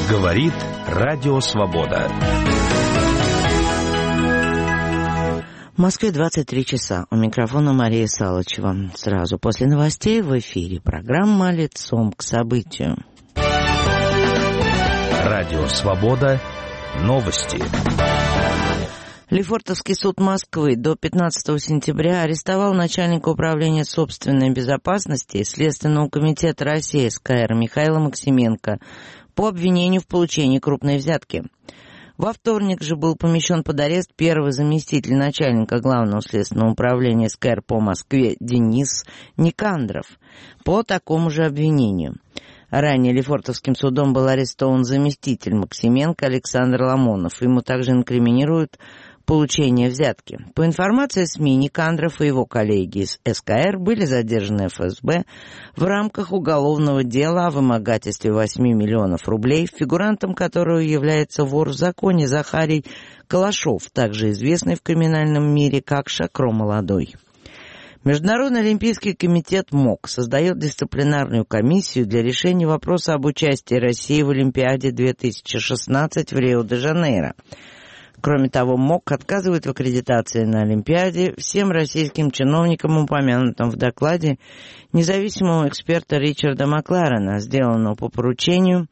Говорит Радио Свобода. В Москве 23 часа. У микрофона Мария Салычева. Сразу после новостей в эфире программа «Лицом к событию». Радио Свобода. Новости. Лефортовский суд Москвы до 15 сентября арестовал начальника управления собственной безопасности Следственного комитета России СКР Михаила Максименко по обвинению в получении крупной взятки. Во вторник же был помещен под арест первый заместитель начальника Главного следственного управления СКР по Москве Денис Никандров по такому же обвинению. Ранее Лефортовским судом был арестован заместитель Максименко Александр Ламонов. Ему также инкриминируют получение взятки. По информации СМИ, Никандров и его коллеги из СКР были задержаны ФСБ в рамках уголовного дела о вымогательстве 8 миллионов рублей, фигурантом которого является вор в законе Захарий Калашов, также известный в криминальном мире как Шакро Молодой. Международный олимпийский комитет МОК создает дисциплинарную комиссию для решения вопроса об участии России в Олимпиаде 2016 в Рио-де-Жанейро. Кроме того, МОК отказывает в аккредитации на Олимпиаде всем российским чиновникам, упомянутым в докладе независимого эксперта Ричарда Макларена, сделанного по поручению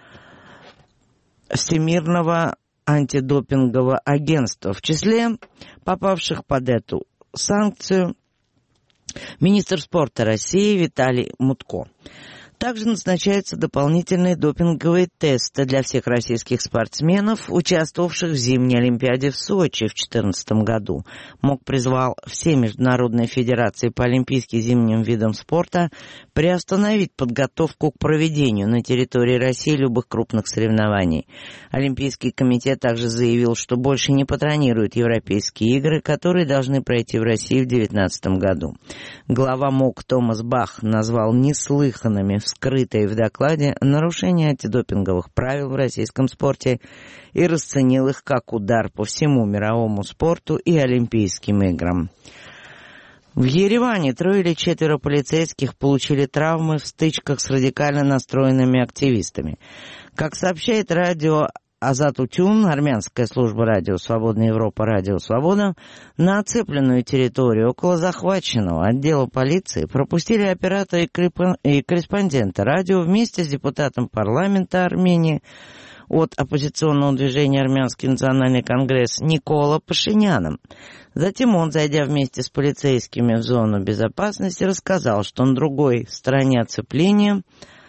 Всемирного антидопингового агентства. В числе попавших под эту санкцию министр спорта России Виталий Мутко. Также назначаются дополнительные допинговые тесты для всех российских спортсменов, участвовавших в зимней Олимпиаде в Сочи в 2014 году. МОК призвал все международные федерации по олимпийским зимним видам спорта приостановить подготовку к проведению на территории России любых крупных соревнований. Олимпийский комитет также заявил, что больше не патронирует европейские игры, которые должны пройти в России в 2019 году. Глава МОК Томас Бах назвал неслыханными вскрытые в докладе нарушения антидопинговых правил в российском спорте и расценил их как удар по всему мировому спорту и Олимпийским играм. В Ереване 3 или 4 полицейских получили травмы в стычках с радикально настроенными активистами. Как сообщает радио Азат Утюн, армянская служба радио «Свободная Европа», радио «Свобода», на оцепленную территорию около захваченного отдела полиции пропустили оператора и корреспондента радио вместе с депутатом парламента Армении от оппозиционного движения «Армянский национальный конгресс» Никола Пашиняном. Затем он, зайдя вместе с полицейскими в зону безопасности, рассказал, что на другой стороне оцепления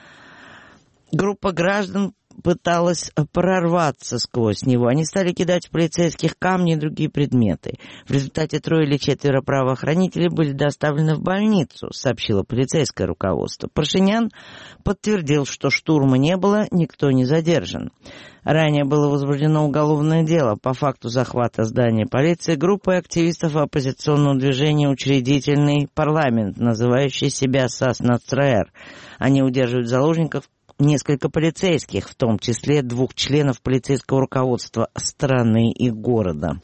группа граждан пыталась прорваться сквозь него. Они стали кидать в полицейских камни и другие предметы. В результате 3 или 4 правоохранителей были доставлены в больницу, сообщило полицейское руководство. Пашинян подтвердил, что штурма не было, никто не задержан. Ранее было возбуждено уголовное дело по факту захвата здания полиции группой активистов оппозиционного движения «Учредительный парламент», называющий себя САС Нацраэр. Они удерживают в заложниках несколько полицейских, в том числе 2 членов полицейского руководства страны и города.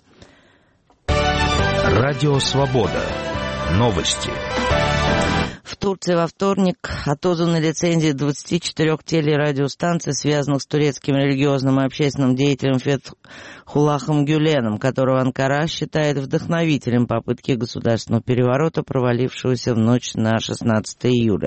Радио Свобода. Новости. В Турции во вторник отозваны лицензии 24 телерадиостанций, связанных с турецким религиозным и общественным деятелем Фетхуллахом Гюленом, которого Анкара считает вдохновителем попытки государственного переворота, провалившегося в ночь на 16 июля.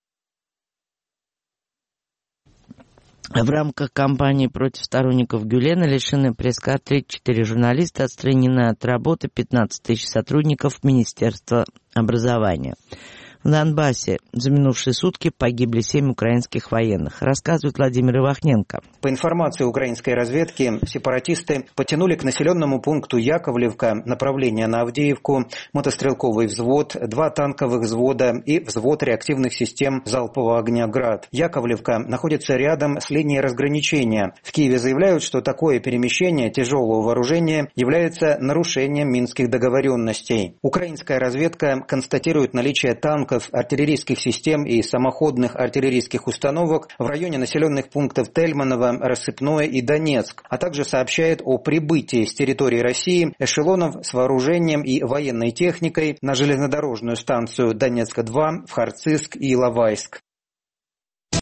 В рамках кампании против сторонников Гюлена лишены пресс-карт 34 журналиста, отстранены от работы 15 тысяч сотрудников Министерства образования. В Донбассе за минувшие сутки погибли 7 украинских военных, рассказывает Владимир Ивахненко. По информации украинской разведки, сепаратисты потянули к населенному пункту Яковлевка направление на Авдеевку, мотострелковый взвод, 2 танковых взвода и взвод реактивных систем залпового огня «Град». Яковлевка находится рядом с линией разграничения. В Киеве заявляют, что такое перемещение тяжелого вооружения является нарушением минских договоренностей. Украинская разведка констатирует наличие танков, артиллерийских систем и самоходных артиллерийских установок в районе населенных пунктов Тельманово, Рассыпное и Донецк, а также сообщает о прибытии с территории России эшелонов с вооружением и военной техникой на железнодорожную станцию Донецка-2 в Харциск и Иловайск.